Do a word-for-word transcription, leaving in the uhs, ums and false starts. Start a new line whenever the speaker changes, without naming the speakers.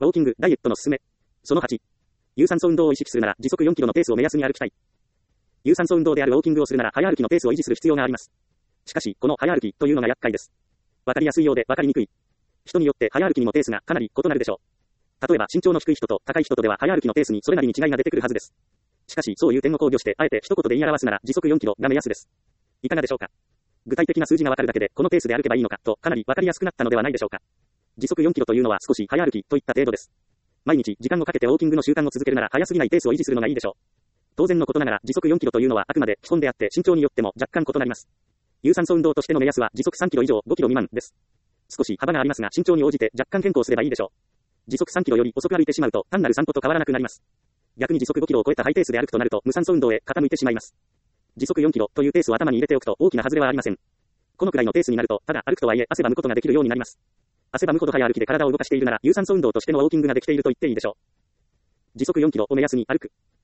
ウォーキング、ダイエットのすすめ。そのはち。有酸素運動を意識するなら時速よんキロのペースを目安に歩きたい。有酸素運動であるウォーキングをするなら早歩きのペースを維持する必要があります。しかし、この早歩きというのが厄介です。わかりやすいようでわかりにくい。人によって早歩きにもペースがかなり異なるでしょう。例えば身長の低い人と高い人とでは早歩きのペースにそれなりに違いが出てくるはずです。しかし、そういう点を考慮して、あえて一言で言い表すなら時速よんキロが目安です。いかがでしょうか。具体的な数字がわかるだけで、このペースで歩けばいいのかと、かなりわかりやすくなったのではないでしょうか。時速よんキロというのは少し早歩きといった程度です。毎日時間をかけてウォーキングの習慣を続けるなら早すぎないペースを維持するのがいいでしょう。当然のことながら時速よんキロというのはあくまで基本であって身長によっても若干異なります。有酸素運動としての目安は時速さんキロ以上ごキロ未満です。少し幅がありますが身長に応じて若干変更すればいいでしょう。時速さんキロより遅く歩いてしまうと単なる散歩と変わらなくなります。逆に時速ごキロを超えたハイペースで歩くとなると無酸素運動へ傾いてしまいます。時速よんキロというペースを頭に入れておくと大きな外れはありません。このくらいのペースになるとただ歩くとはいえ汗ばむことができるようになります。汗ばむほど早歩きで体を動かしているなら有酸素運動としてのウォーキングができていると言っていいでしょう。時速よんキロを目安に歩く。